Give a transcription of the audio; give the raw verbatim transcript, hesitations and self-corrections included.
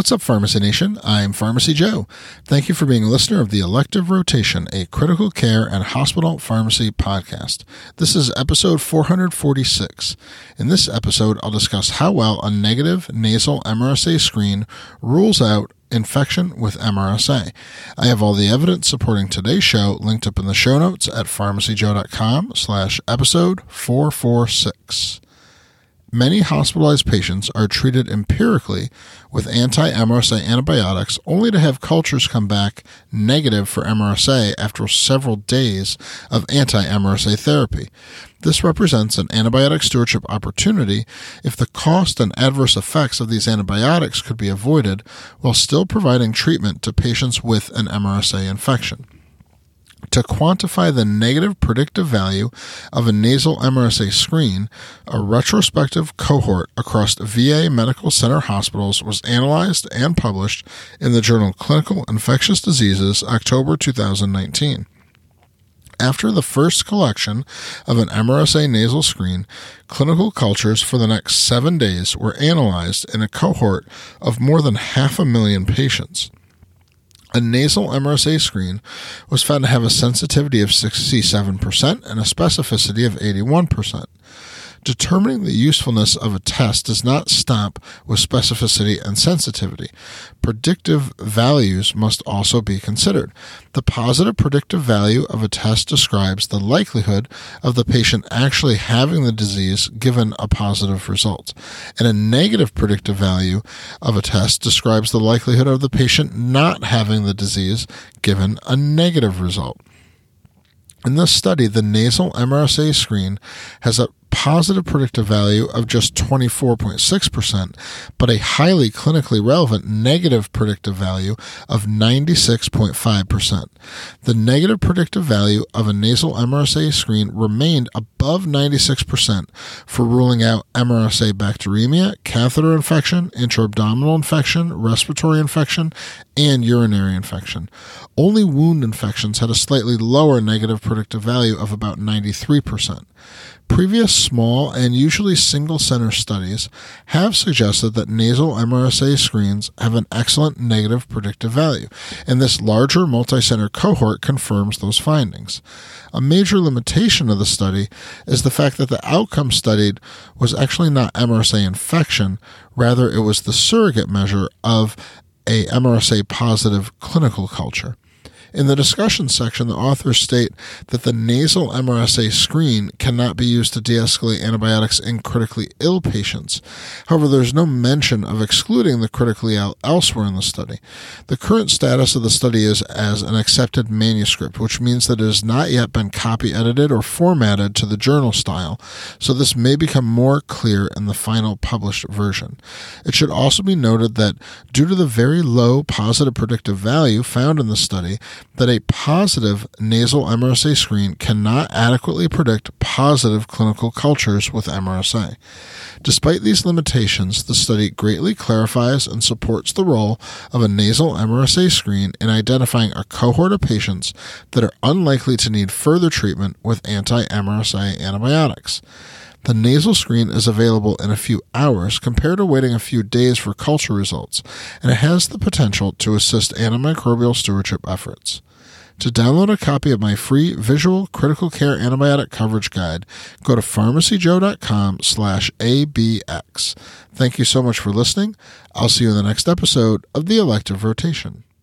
What's up, Pharmacy Nation? I'm Pharmacy Joe. Thank you for being a listener of the Elective Rotation, a critical care and hospital pharmacy podcast. This is episode four forty-six. In this episode, I'll discuss how well a negative nasal M R S A screen rules out infection with M R S A. I have all the evidence supporting today's show linked up in the show notes at pharmacyjoe.com slash episode 446. Many hospitalized patients are treated empirically with anti-M R S A antibiotics only to have cultures come back negative for M R S A after several days of anti-M R S A therapy. This represents an antibiotic stewardship opportunity if the cost and adverse effects of these antibiotics could be avoided while still providing treatment to patients with an M R S A infection. To quantify the negative predictive value of a nasal M R S A screen, a retrospective cohort across V A medical center hospitals was analyzed and published in the journal Clinical Infectious Diseases, October two thousand nineteen. After the first collection of an M R S A nasal screen, clinical cultures for the next seven days were analyzed in a cohort of more than half a million patients. A nasal M R S A screen was found to have a sensitivity of sixty-seven percent and a specificity of eighty-one percent. Determining the usefulness of a test does not stop with specificity and sensitivity. Predictive values must also be considered. The positive predictive value of a test describes the likelihood of the patient actually having the disease given a positive result, and a negative predictive value of a test describes the likelihood of the patient not having the disease given a negative result. In this study, the nasal M R S A screen has a positive predictive value of just twenty-four point six percent, but a highly clinically relevant negative predictive value of ninety-six point five percent. The negative predictive value of a nasal M R S A screen remained above ninety-six percent for ruling out M R S A bacteremia, catheter infection, intra-abdominal infection, respiratory infection, and urinary infection. Only wound infections had a slightly lower negative predictive value of about ninety-three percent. Previous small and usually single-center studies have suggested that nasal M R S A screens have an excellent negative predictive value, and this larger multi-center cohort confirms those findings. A major limitation of the study is the fact that the outcome studied was actually not M R S A infection, rather it was the surrogate measure of a M R S A positive clinical culture. In the discussion section, the authors state that the nasal M R S A screen cannot be used to de-escalate antibiotics in critically ill patients. However, there is no mention of excluding the critically ill elsewhere in the study. The current status of the study is as an accepted manuscript, which means that it has not yet been copy-edited or formatted to the journal style, so this may become more clear in the final published version. It should also be noted that due to the very low positive predictive value found in the study, that a positive nasal M R S A screen cannot adequately predict positive clinical cultures with M R S A. Despite these limitations, the study greatly clarifies and supports the role of a nasal M R S A screen in identifying a cohort of patients that are unlikely to need further treatment with anti-M R S A antibiotics. The nasal screen is available in a few hours compared to waiting a few days for culture results, and it has the potential to assist antimicrobial stewardship efforts. To download a copy of my free visual critical care antibiotic coverage guide, go to pharmacyjoe.com slash ABX. Thank you so much for listening. I'll see you in the next episode of the Elective Rotation.